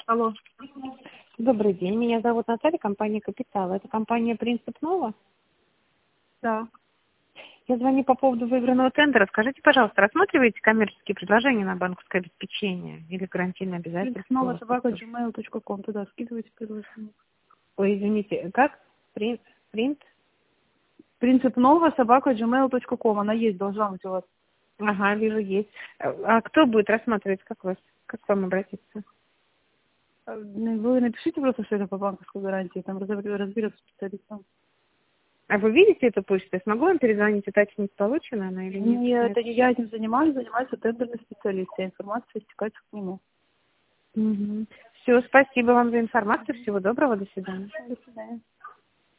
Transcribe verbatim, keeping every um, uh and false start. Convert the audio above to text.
Алло. Добрый день, меня зовут Наталья, компания «Капитал». Это компания «Принцип Нова». Да. Я звоню по поводу выигранного тендера. Скажите, пожалуйста, рассматриваете коммерческие предложения на банковское обеспечение или гарантийное обязательство? Снова собака gmail точка ком. Туда скидывайте предложение. Ой, извините, как? Принт? Принт? Принцип нового собака gmail точка ком. Она есть, должна быть у вас. Ага, вижу, есть. А кто будет рассматривать, как вас? Как к вам обратиться? Вы напишите просто, что это по банковской гарантии, там разберется специалист. А вы видите эту почту? Я смогу вам перезвонить, уточнить, получена она или нет? Нет, это не я этим занимаюсь, занимается тендерный специалист, вся информация стекается к нему. Угу. Все, спасибо вам за информацию, всего доброго, до свидания. До свидания.